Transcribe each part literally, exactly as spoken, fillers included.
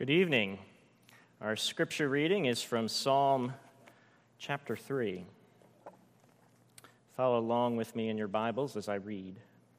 Good evening. Our scripture reading is from Psalm chapter three. Follow along with me in your Bibles as I read.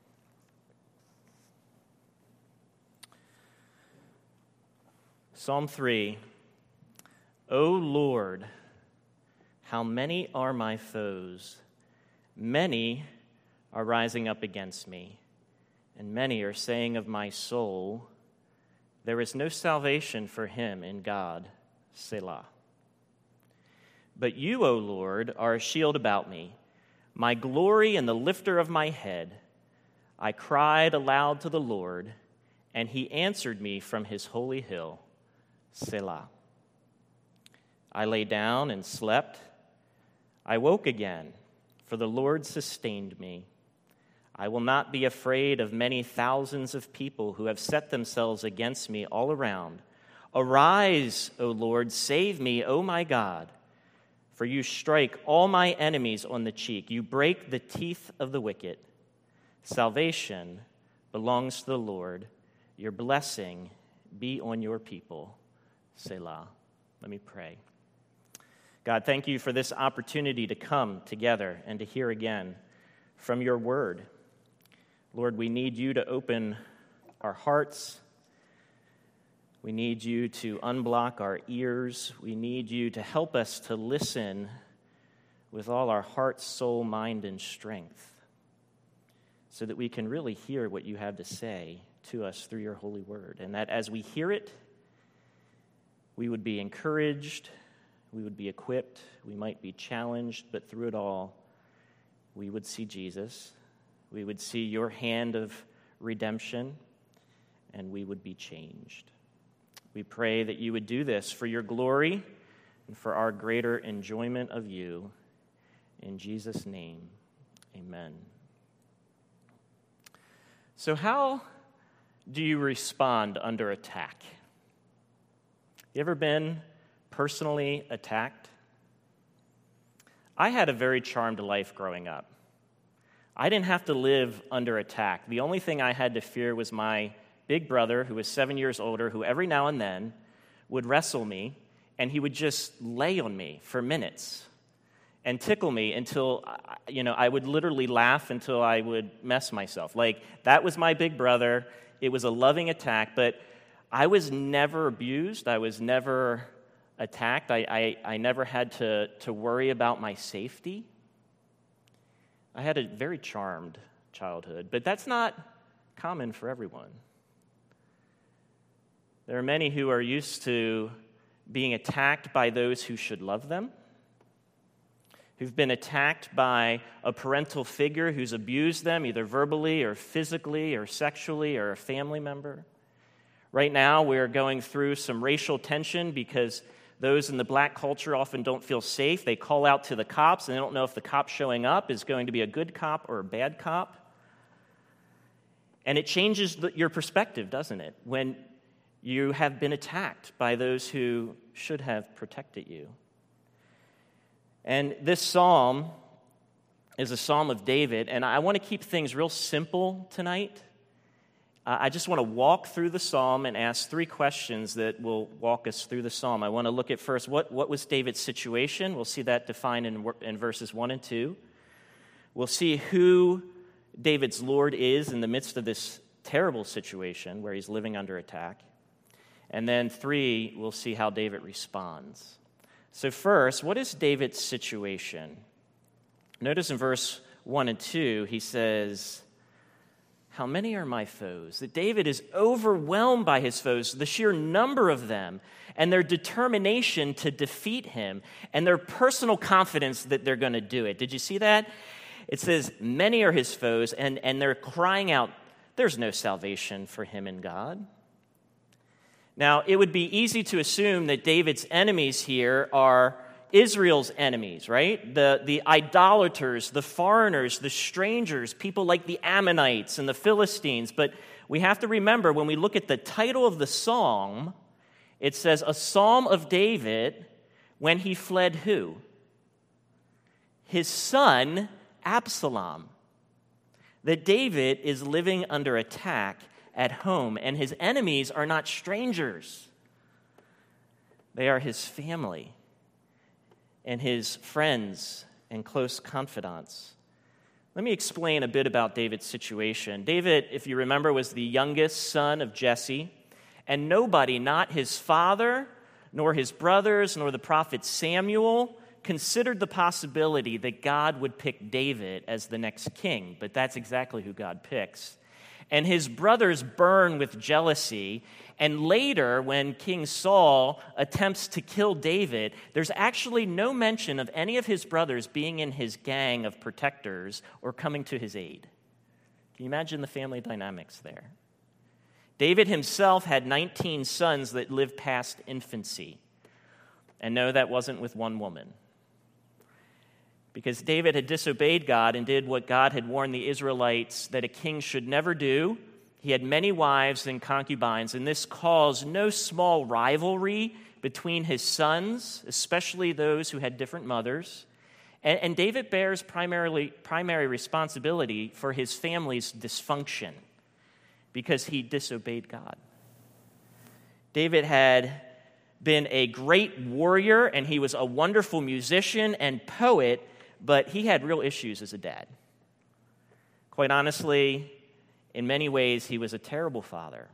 Psalm three. O Lord, how many are my foes? Many are rising up against me, and many are saying of my soul, there is no salvation for him in God, Selah. But you, O Lord, are a shield about me, my glory and the lifter of my head. I cried aloud to the Lord, and he answered me from his holy hill, Selah. I lay down and slept. I woke again, for the Lord sustained me. I will not be afraid of many thousands of people who have set themselves against me all around. Arise, O Lord, save me, O my God. For you strike all my enemies on the cheek. You break the teeth of the wicked. Salvation belongs to the Lord. Your blessing be on your people. Selah. Let me pray. God, thank you for this opportunity to come together and to hear again from your word. Lord, we need you to open our hearts. We need you to unblock our ears. We need you to help us to listen with all our heart, soul, mind, and strength so that we can really hear what you have to say to us through your holy word. And that as we hear it, we would be encouraged, we would be equipped, we might be challenged, but through it all, we would see Jesus. We would see your hand of redemption, and we would be changed. We pray that you would do this for your glory and for our greater enjoyment of you. In Jesus' name, amen. So how do you respond under attack? You ever been personally attacked? I had a very charmed life growing up. I didn't have to live under attack. The only thing I had to fear was my big brother, who was seven years older, who every now and then would wrestle me, and he would just lay on me for minutes and tickle me until, you know, I would literally laugh until I would mess myself. Like, that was my big brother. It was a loving attack, but I was never abused. I was never attacked. I, I, I never had to, to worry about my safety. I had a very charmed childhood, but that's not common for everyone. There are many who are used to being attacked by those who should love them, who've been attacked by a parental figure who's abused them, either verbally or physically or sexually, or a family member. Right now, we're going through some racial tension because those in the black culture often don't feel safe. They call out to the cops, and they don't know if the cop showing up is going to be a good cop or a bad cop. And it changes the, your perspective, doesn't it, when you have been attacked by those who should have protected you. And this psalm is a psalm of David, and I want to keep things real simple tonight. Uh, I just want to walk through the psalm and ask three questions that will walk us through the psalm. I want to look at first, what, what was David's situation? We'll see that defined in, in verses one and two. We'll see who David's Lord is in the midst of this terrible situation where he's living under attack. And then three, we'll see how David responds. So first, what is David's situation? Notice in verse one and two, he says, how many are my foes? That David is overwhelmed by his foes, the sheer number of them, and their determination to defeat him, and their personal confidence that they're going to do it. Did you see that? It says, many are his foes, and, and they're crying out, there's no salvation for him in God. Now, it would be easy to assume that David's enemies here are Israel's enemies, right? The, the idolaters, the foreigners, the strangers, people like the Ammonites and the Philistines. But we have to remember, when we look at the title of the psalm, it says, a psalm of David when he fled who? His son, Absalom. That David is living under attack at home, and his enemies are not strangers. They are his family and his friends and close confidants. Let me explain a bit about David's situation. David, if you remember, was the youngest son of Jesse, and nobody, not his father, nor his brothers, nor the prophet Samuel, considered the possibility that God would pick David as the next king, but that's exactly who God picks. And his brothers burn with jealousy, and later, when King Saul attempts to kill David, there's actually no mention of any of his brothers being in his gang of protectors or coming to his aid. Can you imagine the family dynamics there? David himself had nineteen sons that lived past infancy. And no, that wasn't with one woman. Because David had disobeyed God and did what God had warned the Israelites that a king should never do. He had many wives and concubines, and this caused no small rivalry between his sons, especially those who had different mothers. And, and David bears primarily primary responsibility for his family's dysfunction because he disobeyed God. David had been a great warrior, and he was a wonderful musician and poet, but he had real issues as a dad. Quite honestly, in many ways, he was a terrible father.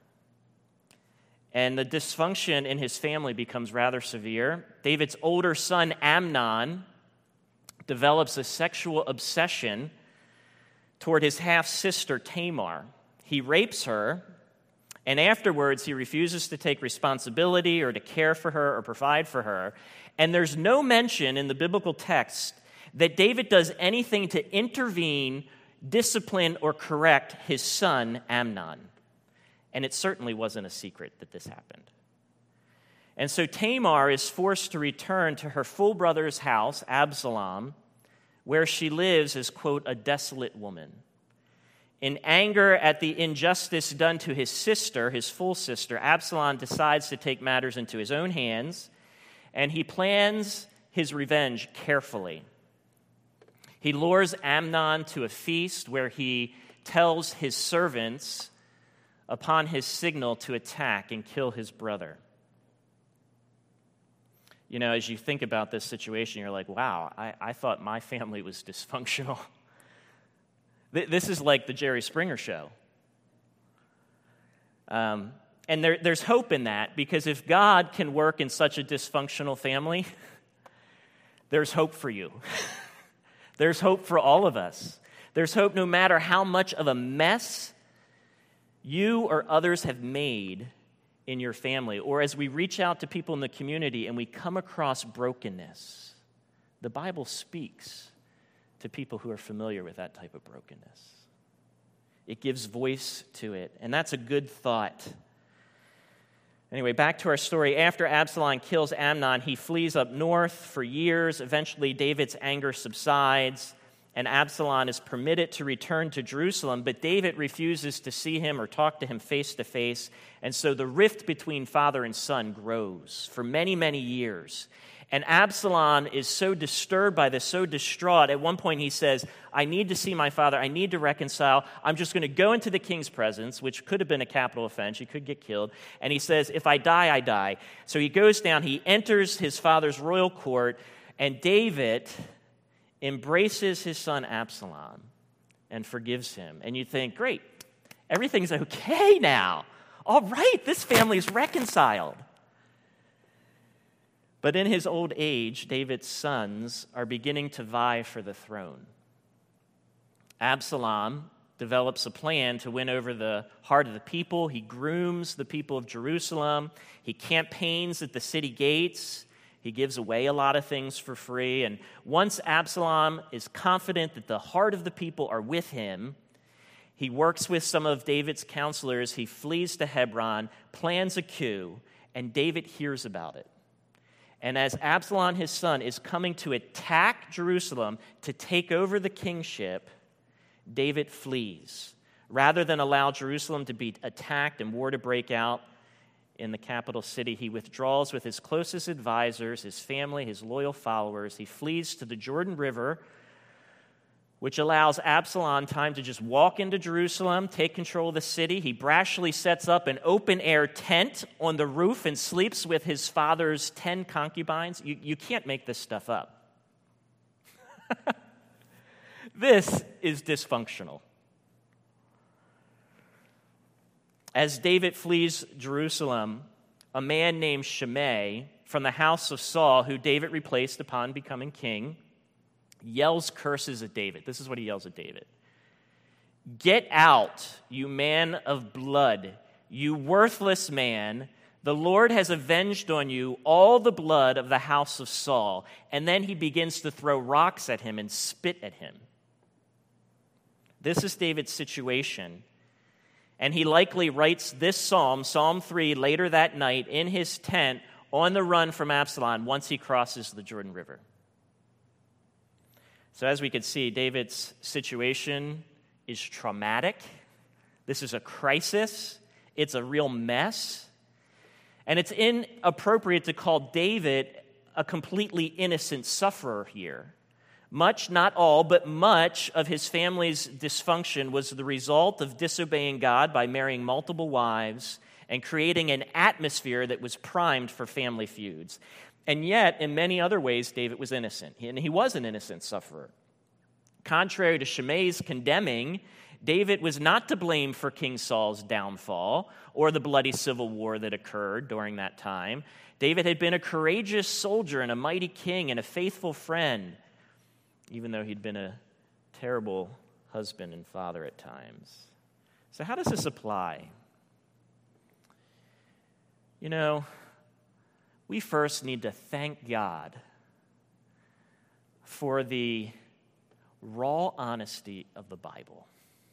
And the dysfunction in his family becomes rather severe. David's older son, Amnon, develops a sexual obsession toward his half-sister, Tamar. He rapes her, and afterwards he refuses to take responsibility or to care for her or provide for her. And there's no mention in the biblical text that David does anything to intervene, discipline, or correct his son, Amnon. And it certainly wasn't a secret that this happened. And so Tamar is forced to return to her full brother's house, Absalom, where she lives as, quote, a desolate woman. In anger at the injustice done to his sister, his full sister, Absalom decides to take matters into his own hands, and he plans his revenge carefully. He lures Amnon to a feast where he tells his servants upon his signal to attack and kill his brother. You know, as you think about this situation, you're like, wow, I, I thought my family was dysfunctional. This is like the Jerry Springer show. Um, and there, there's hope in that, because if God can work in such a dysfunctional family, there's hope for you. There's hope for all of us. There's hope no matter how much of a mess you or others have made in your family, or as we reach out to people in the community and we come across brokenness. The Bible speaks to people who are familiar with that type of brokenness. It gives voice to it, and that's a good thought. Anyway, back to our story. After Absalom kills Amnon, he flees up north for years. Eventually, David's anger subsides, and Absalom is permitted to return to Jerusalem, but David refuses to see him or talk to him face to face, and so the rift between father and son grows for many, many years. And Absalom is so disturbed by this, so distraught. At one point he says, I need to see my father. I need to reconcile. I'm just going to go into the king's presence, which could have been a capital offense. He could get killed. And he says, if I die, I die. So he goes down. He enters his father's royal court. And David embraces his son Absalom and forgives him. And you think, great, everything's okay now. All right, this family's reconciled. But in his old age, David's sons are beginning to vie for the throne. Absalom develops a plan to win over the heart of the people. He grooms the people of Jerusalem. He campaigns at the city gates. He gives away a lot of things for free. And once Absalom is confident that the heart of the people are with him, he works with some of David's counselors. He flees to Hebron, plans a coup, and David hears about it. And as Absalom, his son, is coming to attack Jerusalem to take over the kingship, David flees. Rather than allow Jerusalem to be attacked and war to break out in the capital city, he withdraws with his closest advisors, his family, his loyal followers. He flees to the Jordan River, which allows Absalom time to just walk into Jerusalem, take control of the city. He brashly sets up an open-air tent on the roof and sleeps with his father's ten concubines. You, you can't make this stuff up. This is dysfunctional. As David flees Jerusalem, a man named Shimei from the house of Saul, who David replaced upon becoming king, yells curses at David. This is what he yells at David. "Get out, you man of blood, you worthless man. The Lord has avenged on you all the blood of the house of Saul." And then he begins to throw rocks at him and spit at him. This is David's situation. And he likely writes this psalm, Psalm three, later that night in his tent on the run from Absalom once he crosses the Jordan River. So as we can see, David's situation is traumatic. This is a crisis. It's a real mess. And it's inappropriate to call David a completely innocent sufferer here. Much, not all, but much of his family's dysfunction was the result of disobeying God by marrying multiple wives and creating an atmosphere that was primed for family feuds. And yet, in many other ways, David was innocent, and he was an innocent sufferer. Contrary to Shimei's condemning, David was not to blame for King Saul's downfall or the bloody civil war that occurred during that time. David had been a courageous soldier and a mighty king and a faithful friend, even though he'd been a terrible husband and father at times. So how does this apply? You know, we first need to thank God for the raw honesty of the Bible.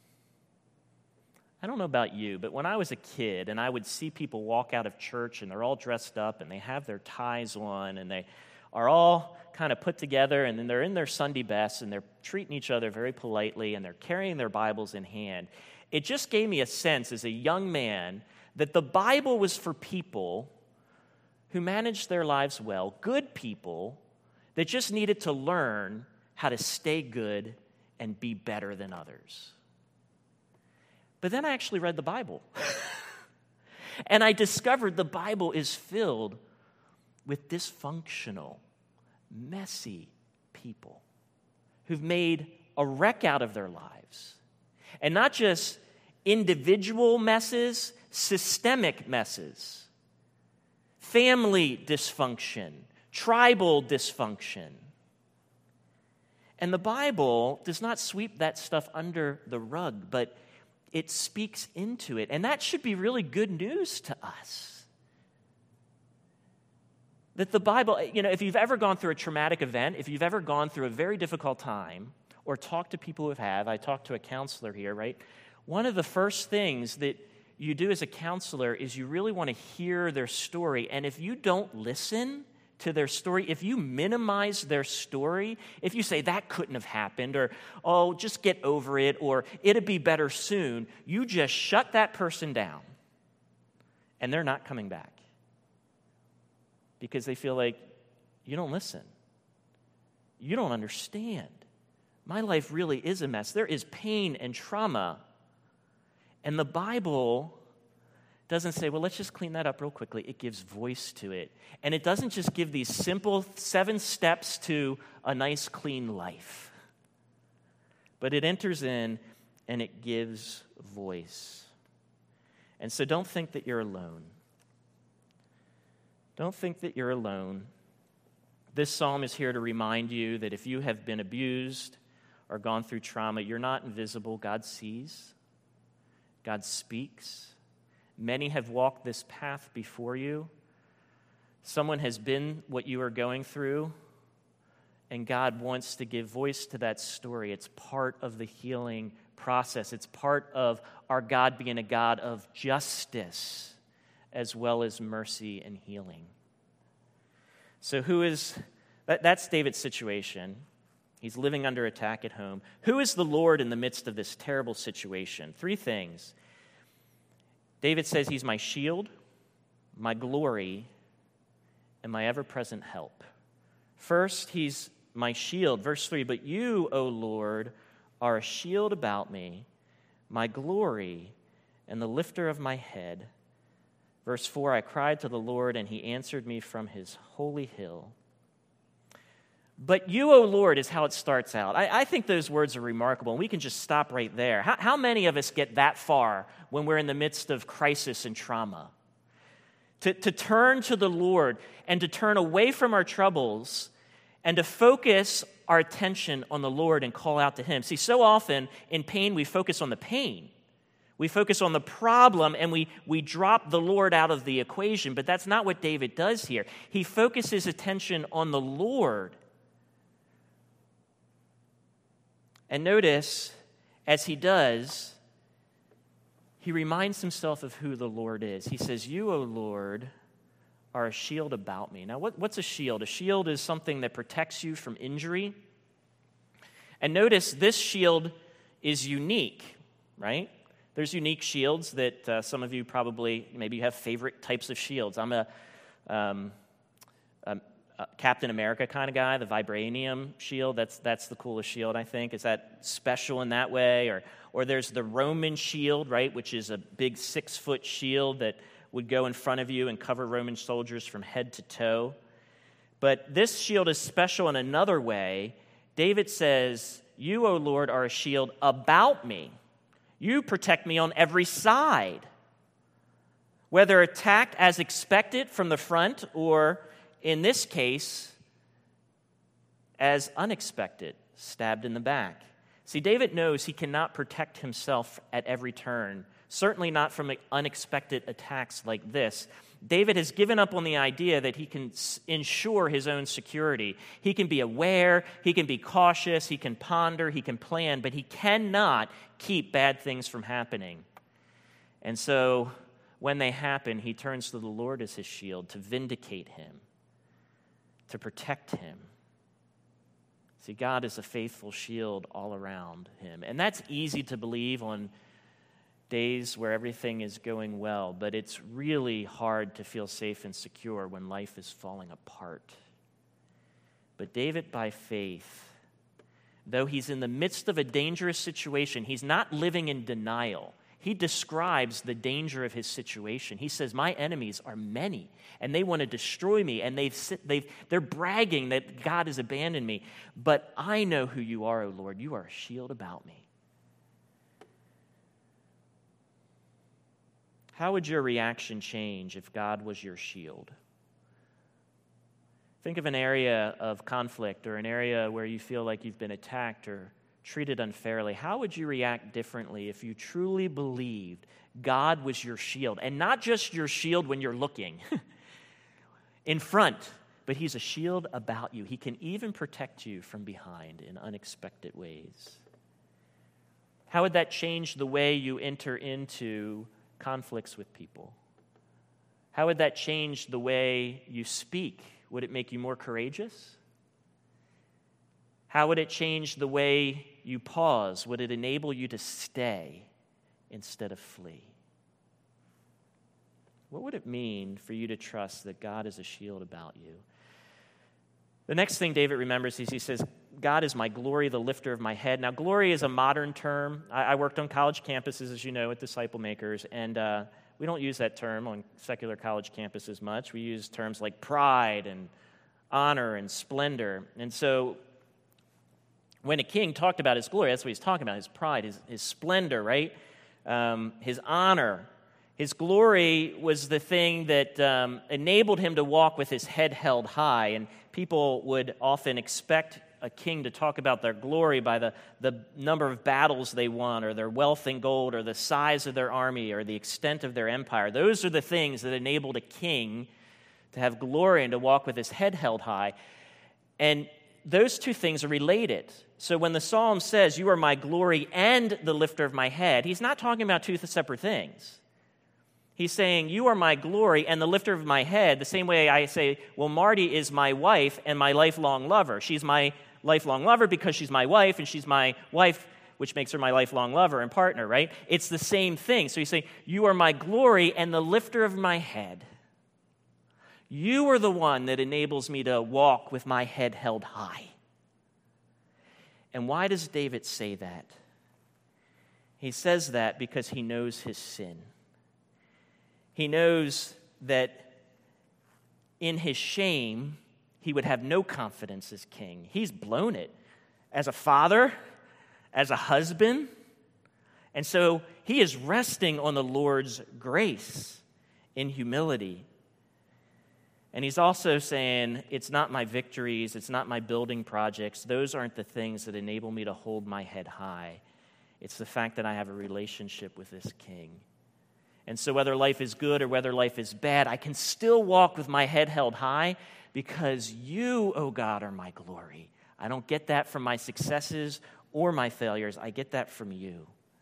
I don't know about you, but when I was a kid and I would see people walk out of church and they're all dressed up and they have their ties on and they are all kind of put together and then they're in their Sunday best and they're treating each other very politely and they're carrying their Bibles in hand, it just gave me a sense as a young man that the Bible was for people who managed their lives well, good people that just needed to learn how to stay good and be better than others. But then I actually read the Bible. And I discovered the Bible is filled with dysfunctional, messy people who've made a wreck out of their lives. And not just individual messes, systemic messes. Family dysfunction, tribal dysfunction. And the Bible does not sweep that stuff under the rug, but it speaks into it. And that should be really good news to us. That the Bible, you know, if you've ever gone through a traumatic event, if you've ever gone through a very difficult time, or talked to people who have, I talked to a counselor here, right? One of the first things that you do as a counselor is you really want to hear their story. And if you don't listen to their story, if you minimize their story, if you say that couldn't have happened, or, oh, just get over it, or it'll be better soon, you just shut that person down. And they're not coming back. Because they feel like, you don't listen. You don't understand. My life really is a mess. There is pain and trauma. And the Bible doesn't say, well, let's just clean that up real quickly. It gives voice to it. And it doesn't just give these simple seven steps to a nice, clean life. But it enters in and it gives voice. And so don't think that you're alone. Don't think that you're alone. This psalm is here to remind you that if you have been abused or gone through trauma, you're not invisible. God sees. God speaks. Many have walked this path before you. Someone has been what you are going through, and God wants to give voice to that story. It's part of the healing process. It's part of our God being a God of justice as well as mercy and healing. So who is, that, that's David's situation. He's living under attack at home. Who is the Lord in the midst of this terrible situation? Three things. David says he's my shield, my glory, and my ever-present help. First, he's my shield. Verse three, but you, O Lord, are a shield about me, my glory, and the lifter of my head. Verse four, I cried to the Lord, and he answered me from his holy hill. But you, O Lord, is how it starts out. I, I think those words are remarkable, and we can just stop right there. How, how many of us get that far when we're in the midst of crisis and trauma? To, to turn to the Lord and to turn away from our troubles and to focus our attention on the Lord and call out to him. See, so often in pain, we focus on the pain. We focus on the problem, and we, we drop the Lord out of the equation, but that's not what David does here. He focuses attention on the Lord. And notice, as he does, he reminds himself of who the Lord is. He says, you, O Lord, are a shield about me. Now, what, what's a shield? A shield is something that protects you from injury. And notice, this shield is unique, right? There's unique shields that uh, some of you probably, maybe you have favorite types of shields. I'm a... Um, a Uh, Captain America kind of guy, the vibranium shield. That's that's the coolest shield, I think. Is that special in that way? Or or there's the Roman shield, right, which is a big six-foot shield that would go in front of you and cover Roman soldiers from head to toe. But this shield is special in another way. David says, you, O Lord, are a shield about me. You protect me on every side. Whether attacked as expected from the front or, in this case, as unexpected, stabbed in the back. See, David knows he cannot protect himself at every turn, certainly not from unexpected attacks like this. David has given up on the idea that he can ensure his own security. He can be aware, he can be cautious, he can ponder, he can plan, but he cannot keep bad things from happening. And so, when they happen, he turns to the Lord as his shield to vindicate him, to protect him. See, God is a faithful shield all around him. And that's easy to believe on days where everything is going well, but it's really hard to feel safe and secure when life is falling apart. But David, by faith, though he's in the midst of a dangerous situation, he's not living in denial. He describes the danger of his situation. He says, my enemies are many, and they want to destroy me, and they've, they've, they're bragging that God has abandoned me. But I know who you are, O Lord. You are a shield about me. How would your reaction change if God was your shield? Think of an area of conflict or an area where you feel like you've been attacked or treated unfairly. How would you react differently if you truly believed God was your shield? And not just your shield when you're looking in front, but he's a shield about you. He can even protect you from behind in unexpected ways. How would that change the way you enter into conflicts with people? How would that change the way you speak? Would it make you more courageous? How would it change the way you pause? Would it enable you to stay instead of flee? What would it mean for you to trust that God is a shield about you? The next thing David remembers is he says, God is my glory, the lifter of my head. Now, glory is a modern term. I, I worked on college campuses, as you know, at Disciple Makers, and uh, we don't use that term on secular college campuses much. We use terms like pride and honor and splendor. And so when a king talked about his glory, that's what he's talking about, his pride, his, his splendor, right? Um, his honor. His glory was the thing that um, enabled him to walk with his head held high, and people would often expect a king to talk about their glory by the, the number of battles they won, or their wealth and gold, or the size of their army, or the extent of their empire. Those are the things that enabled a king to have glory and to walk with his head held high. And those two things are related. So when the psalm says, you are my glory and the lifter of my head, he's not talking about two separate things. He's saying, you are my glory and the lifter of my head, the same way I say, well, Marty is my wife and my lifelong lover. She's my lifelong lover because she's my wife, and she's my wife, which makes her my lifelong lover and partner, right? It's the same thing. So he's saying, you are my glory and the lifter of my head. You are the one that enables me to walk with my head held high. And why does David say that? He says that because he knows his sin. He knows that in his shame, he would have no confidence as king. He's blown it as a father, as a husband. And so he is resting on the Lord's grace in humility. And he's also saying, it's not my victories, it's not my building projects. Those aren't the things that enable me to hold my head high. It's the fact that I have a relationship with this king. And so whether life is good or whether life is bad, I can still walk with my head held high because you, oh God, are my glory. I don't get that from my successes or my failures. I get that from you.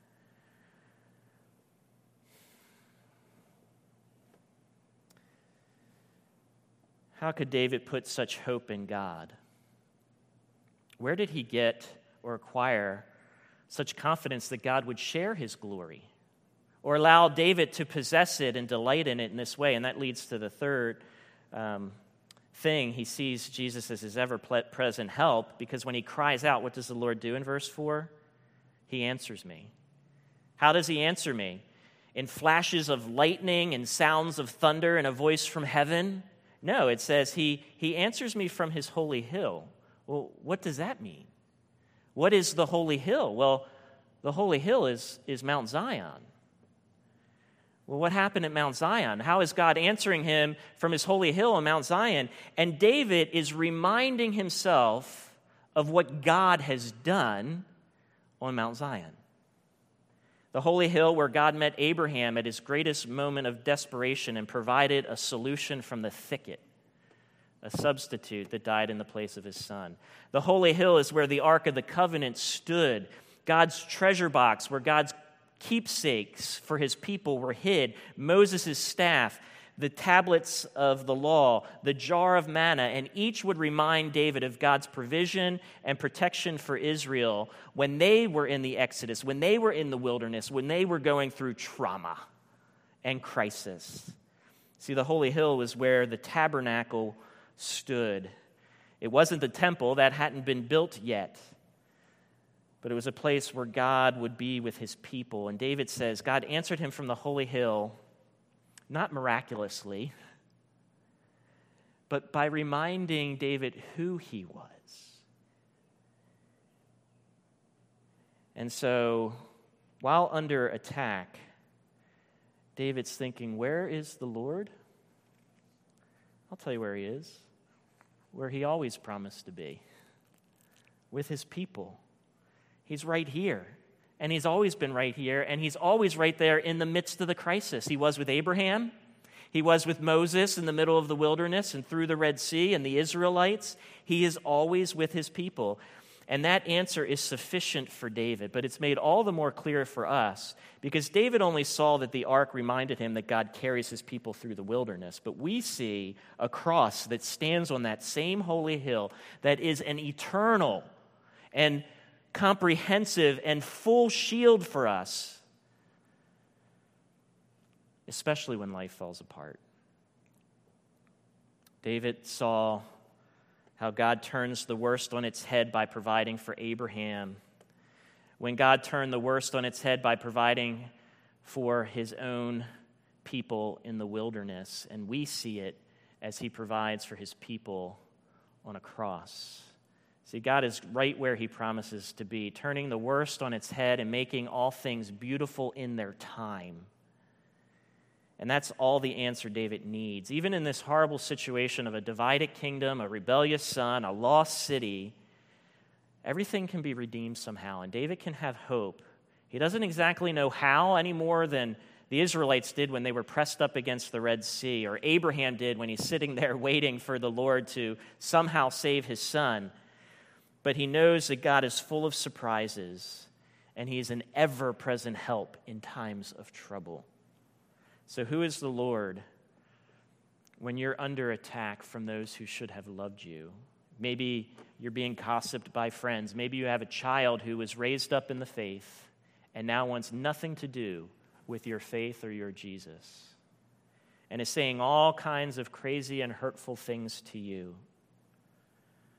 How could David put such hope in God? Where did he get or acquire such confidence that God would share his glory or allow David to possess it and delight in it in this way? And that leads to the third um, thing. He sees Jesus as his ever-present help because when he cries out, what does the Lord do in verse four? He answers me. How does he answer me? In flashes of lightning and sounds of thunder and a voice from heaven? No, it says he, he answers me from his holy hill. Well, what does that mean? What is the holy hill? Well, the holy hill is, is Mount Zion. Well, what happened at Mount Zion? How is God answering him from his holy hill on Mount Zion? And David is reminding himself of what God has done on Mount Zion. The holy hill where God met Abraham at his greatest moment of desperation and provided a solution from the thicket, a substitute that died in the place of his son. The holy hill is where the Ark of the Covenant stood, God's treasure box, where God's keepsakes for his people were hid, Moses' staff, the tablets of the law, the jar of manna, and each would remind David of God's provision and protection for Israel when they were in the Exodus, when they were in the wilderness, when they were going through trauma and crisis. See, the holy hill was where the tabernacle stood. It wasn't the temple, that hadn't been built yet, but it was a place where God would be with his people. And David says, God answered him from the holy hill, not miraculously, but by reminding David who he was. And so, while under attack, David's thinking, where is the Lord? I'll tell you where he is. Where he always promised to be. With his people. He's right here. And he's always been right here, and he's always right there in the midst of the crisis. He was with Abraham. He was with Moses in the middle of the wilderness and through the Red Sea and the Israelites. He is always with his people. And that answer is sufficient for David, but it's made all the more clear for us because David only saw that the ark reminded him that God carries his people through the wilderness. But we see a cross that stands on that same holy hill that is an eternal and comprehensive and full shield for us, especially when life falls apart. David saw how God turns the worst on its head by providing for Abraham. When God turned the worst on its head by providing for his own people in the wilderness, and we see it as he provides for his people on a cross. See, God is right where he promises to be, turning the worst on its head and making all things beautiful in their time. And that's all the answer David needs. Even in this horrible situation of a divided kingdom, a rebellious son, a lost city, everything can be redeemed somehow, and David can have hope. He doesn't exactly know how any more than the Israelites did when they were pressed up against the Red Sea, or Abraham did when he's sitting there waiting for the Lord to somehow save his son. But he knows that God is full of surprises, and he is an ever-present help in times of trouble. So who is the Lord when you're under attack from those who should have loved you? Maybe you're being gossiped by friends. Maybe you have a child who was raised up in the faith and now wants nothing to do with your faith or your Jesus, and is saying all kinds of crazy and hurtful things to you.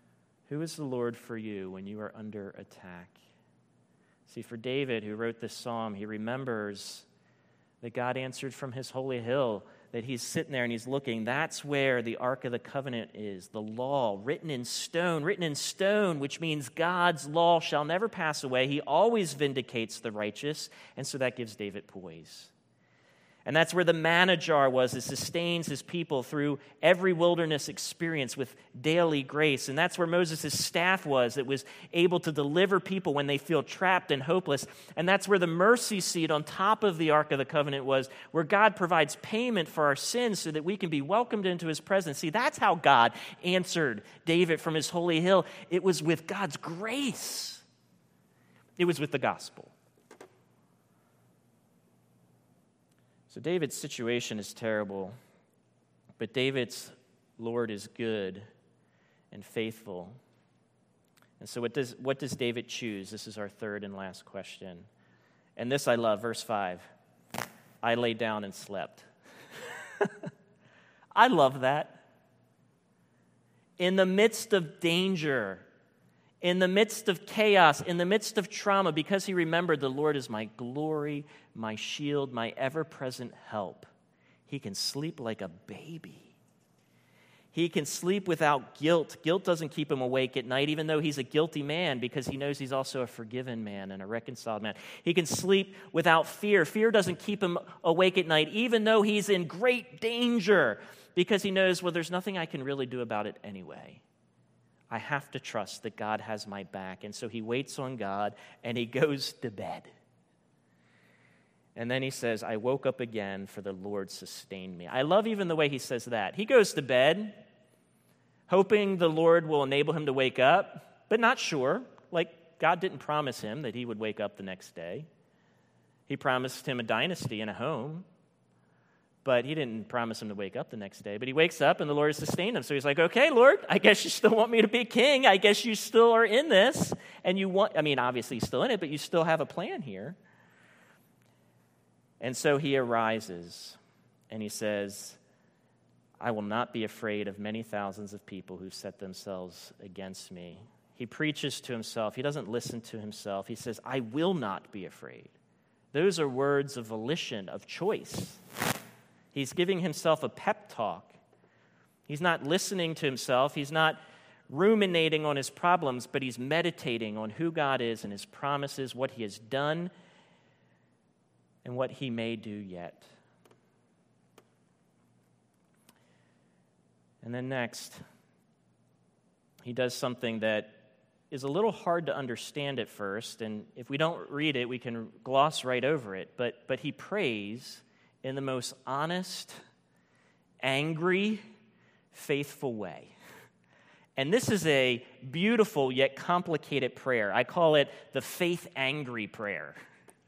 Who is the Lord for you when you are under attack? See, for David, who wrote this psalm, he remembers that God answered from his holy hill, that he's sitting there and he's looking. That's where the Ark of the Covenant is, the law, written in stone, written in stone, which means God's law shall never pass away. He always vindicates the righteous, and so that gives David poise. And that's where the manna jar was. It sustains his people through every wilderness experience with daily grace. And that's where Moses' staff was. It was able to deliver people when they feel trapped and hopeless. And that's where the mercy seat on top of the Ark of the Covenant was, where God provides payment for our sins so that we can be welcomed into his presence. See, that's how God answered David from his holy hill. It was with God's grace. It was with the gospel. So David's situation is terrible, but David's Lord is good and faithful. And so what does, what does David choose? This is our third and last question. And this I love, verse five. I lay down and slept. I love that. In the midst of danger, in the midst of chaos, in the midst of trauma, because he remembered the Lord is my glory, my shield, my ever-present help, he can sleep like a baby. He can sleep without guilt. Guilt doesn't keep him awake at night, even though he's a guilty man, because he knows he's also a forgiven man and a reconciled man. He can sleep without fear. Fear doesn't keep him awake at night, even though he's in great danger, because he knows, well, there's nothing I can really do about it anyway. I have to trust that God has my back. And so he waits on God and he goes to bed. And then he says, I woke up again, for the Lord sustained me. I love even the way he says that. He goes to bed, hoping the Lord will enable him to wake up, but not sure. Like, God didn't promise him that he would wake up the next day. He promised him a dynasty and a home, but he didn't promise him to wake up the next day. But he wakes up and the Lord has sustained him. So he's like, okay, Lord, I guess you still want me to be king. I guess you still are in this. And you want, I mean, obviously he's still in it, but you still have a plan here. And so he arises and he says, I will not be afraid of many thousands of people who set themselves against me. He preaches to himself. He doesn't listen to himself. He says, I will not be afraid. Those are words of volition, of choice. He's giving himself a pep talk. He's not listening to himself. He's not ruminating on his problems, but he's meditating on who God is and his promises, what he has done, and what he may do yet. And then next, he does something that is a little hard to understand at first, and if we don't read it, we can gloss right over it, but, but he prays in the most honest, angry, faithful way. And this is a beautiful yet complicated prayer. I call it the faith-angry prayer.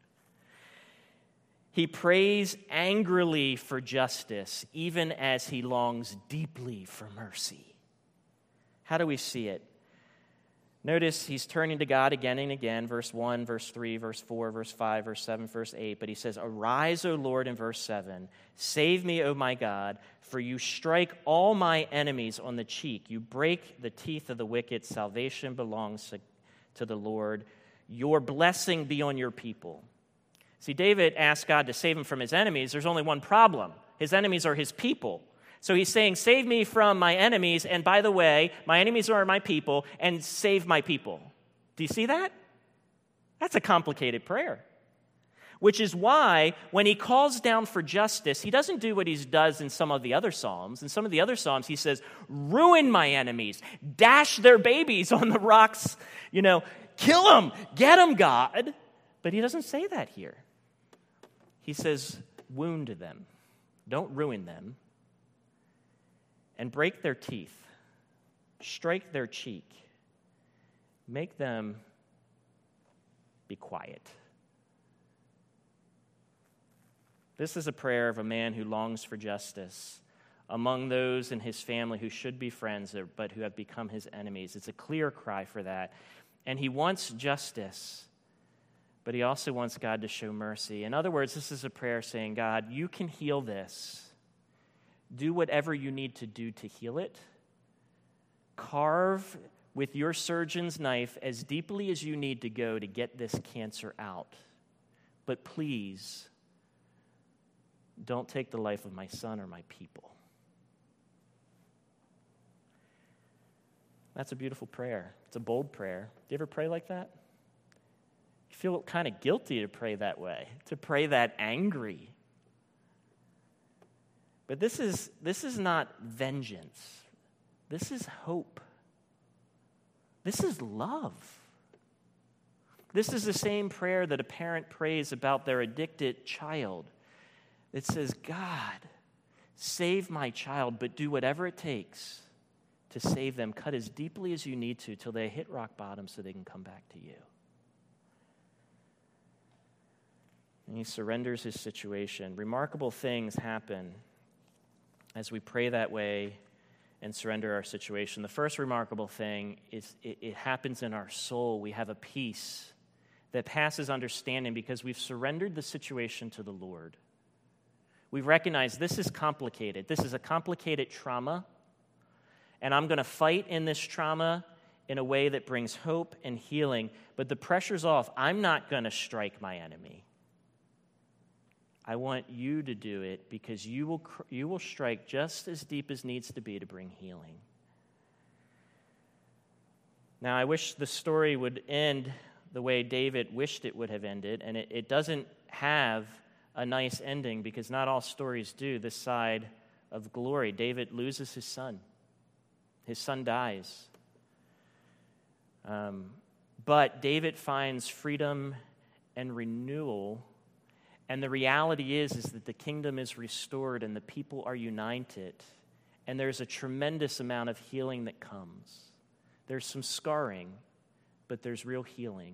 He prays angrily for justice, even as he longs deeply for mercy. How do we see it? Notice he's turning to God again and again, verse one, verse three, verse four, verse five, verse seven, verse eight. But he says, arise, O Lord, in verse seven. Save me, O my God, for you strike all my enemies on the cheek. You break the teeth of the wicked. Salvation belongs to the Lord. Your blessing be on your people. See, David asked God to save him from his enemies. There's only one problem. His enemies are his people. So he's saying, save me from my enemies, and by the way, my enemies are my people, and save my people. Do you see that? That's a complicated prayer. Which is why, when he calls down for justice, he doesn't do what he does in some of the other Psalms. In some of the other Psalms, he says, ruin my enemies, dash their babies on the rocks, you know, kill them, get them, God. But he doesn't say that here. He says, wound them, don't ruin them. And break their teeth, strike their cheek, make them be quiet. This is a prayer of a man who longs for justice among those in his family who should be friends but who have become his enemies. It's a clear cry for that. And he wants justice, but he also wants God to show mercy. In other words, this is a prayer saying, God, you can heal this. Do whatever you need to do to heal it. Carve with your surgeon's knife as deeply as you need to go to get this cancer out. But please, don't take the life of my son or my people. That's a beautiful prayer. It's a bold prayer. Do you ever pray like that? You feel kind of guilty to pray that way, to pray that angry. But this is, this is not vengeance. This is hope. This is love. This is the same prayer that a parent prays about their addicted child. It says, God, save my child, but do whatever it takes to save them. Cut as deeply as you need to till they hit rock bottom so they can come back to you. And he surrenders his situation. Remarkable things happen as we pray that way and surrender our situation. The first remarkable thing is it, it happens in our soul. We have a peace that passes understanding because we've surrendered the situation to the Lord. We've recognized this is complicated. This is a complicated trauma, and I'm going to fight in this trauma in a way that brings hope and healing, but the pressure's off. I'm not going to strike my enemy. I want you to do it because you will you will strike just as deep as needs to be to bring healing. Now, I wish the story would end the way David wished it would have ended, and it, it doesn't have a nice ending because not all stories do this side of glory. David loses his son. His son dies. Um, but David finds freedom and renewal. And the reality is, is that the kingdom is restored and the people are united. And there's a tremendous amount of healing that comes. There's some scarring, but there's real healing.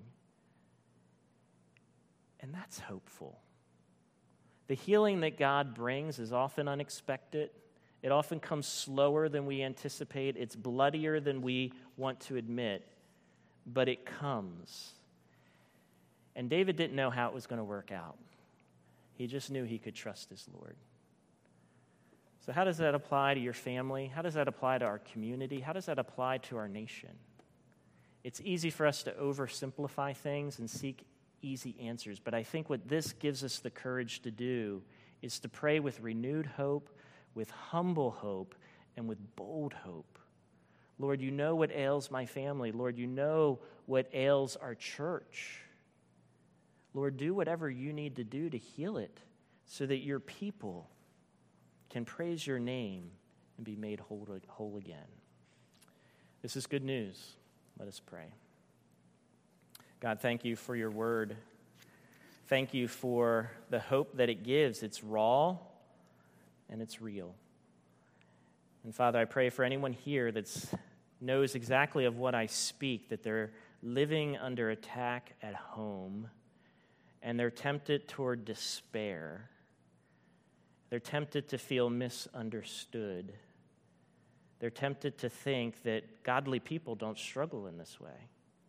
And that's hopeful. The healing that God brings is often unexpected. It often comes slower than we anticipate. It's bloodier than we want to admit, but it comes. And David didn't know how it was going to work out. He just knew he could trust his Lord. So how does that apply to your family? How does that apply to our community? How does that apply to our nation? It's easy for us to oversimplify things and seek easy answers, but I think what this gives us the courage to do is to pray with renewed hope, with humble hope, and with bold hope. Lord, you know what ails my family. Lord, you know what ails our church. Lord, do whatever you need to do to heal it so that your people can praise your name and be made whole, whole again. This is good news. Let us pray. God, thank you for your word. Thank you for the hope that it gives. It's raw and it's real. And Father, I pray for anyone here that knows exactly of what I speak, that they're living under attack at home, and they're tempted toward despair. They're tempted to feel misunderstood. They're tempted to think that godly people don't struggle in this way.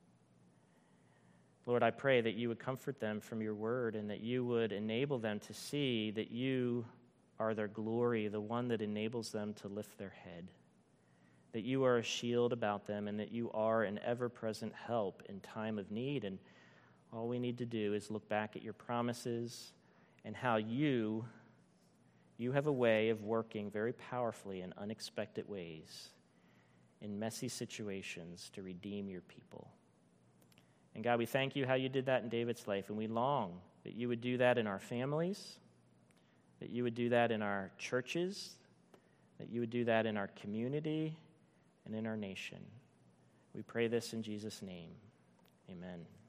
Lord, I pray that you would comfort them from your word and that you would enable them to see that you are their glory, the one that enables them to lift their head, that you are a shield about them and that you are an ever-present help in time of need. And all we need to do is look back at your promises and how you, you have a way of working very powerfully in unexpected ways in messy situations to redeem your people. And God, we thank you how you did that in David's life, and we long that you would do that in our families, that you would do that in our churches, that you would do that in our community and in our nation. We pray this in Jesus' name. Amen.